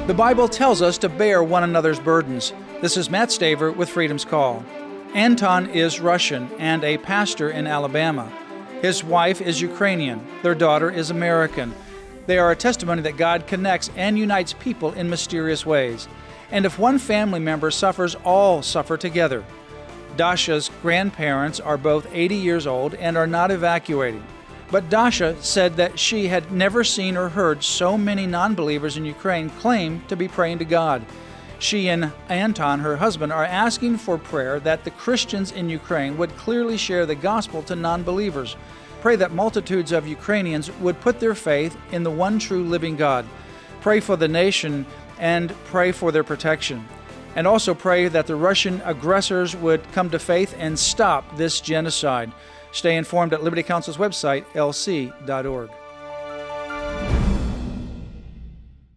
The Bible tells us to bear one another's burdens. This is Matt Staver with Freedom's Call. Anton is Russian and a pastor in Alabama. His wife is Ukrainian. Their daughter is American. They are a testimony that God connects and unites people in mysterious ways. And if one family member suffers, all suffer together. Dasha's grandparents are both 80 years old and are not evacuating. But Dasha said that she had never seen or heard so many non-believers in Ukraine claim to be praying to God. She and Anton, her husband, are asking for prayer that the Christians in Ukraine would clearly share the gospel to non-believers. Pray that multitudes of Ukrainians would put their faith in the one true living God. Pray for the nation and pray for their protection. And also pray that the Russian aggressors would come to faith and stop this genocide. Stay informed at Liberty Counsel's website, lc.org.